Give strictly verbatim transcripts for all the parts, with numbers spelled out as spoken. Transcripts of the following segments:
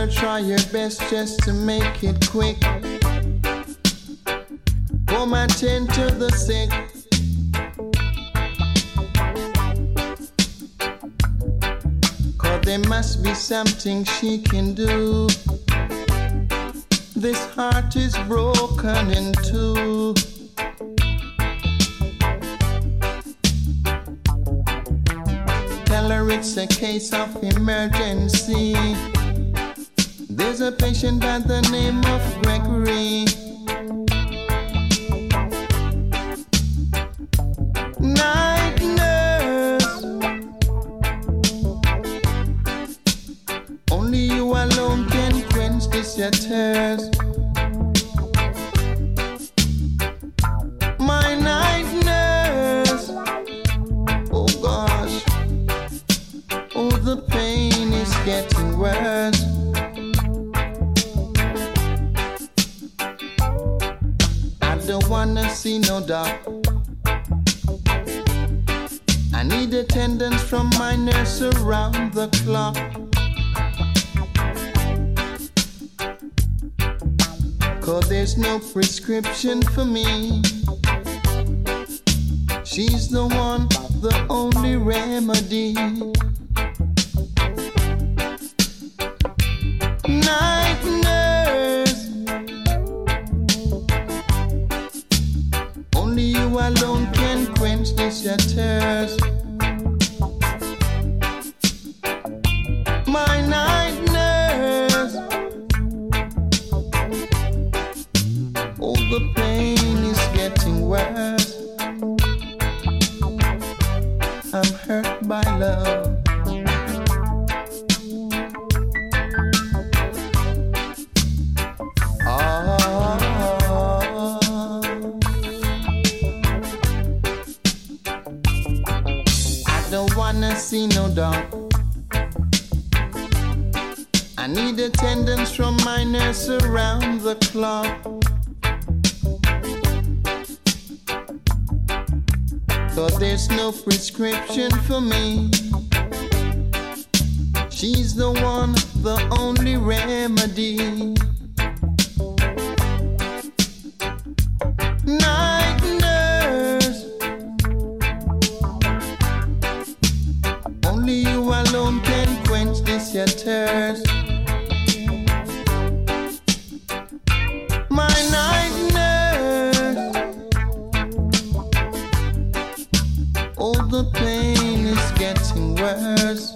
girl, try your best just to make it quick. Come and tend to the sick. Cause there must be something she can do. This heart is broken in two. Tell her it's a case of emergency. There's a patient by the name of Gregory. Night nurse, only you alone can quench this your thirst. My night nurse, oh gosh, oh the pain is getting worse. I don't wanna see no doc. I need attendance from my nurse around the clock. Cause there's no prescription for me. She's the one, the only remedy. Night nurse, only you alone can quench this your thirst. My night nurse, oh the pain is getting worse. I'm hurt by love. See no doubt. I need attendance from my nurse around the clock. Cause there's no prescription for me. She's the one, the only remedy. Night nurse, only you alone can quench this your thirst. My night nurse, oh the pain is getting worse.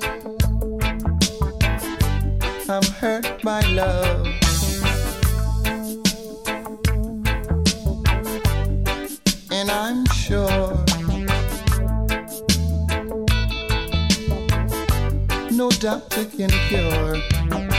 I'm hurt by love. And I'm sure no doctor can cure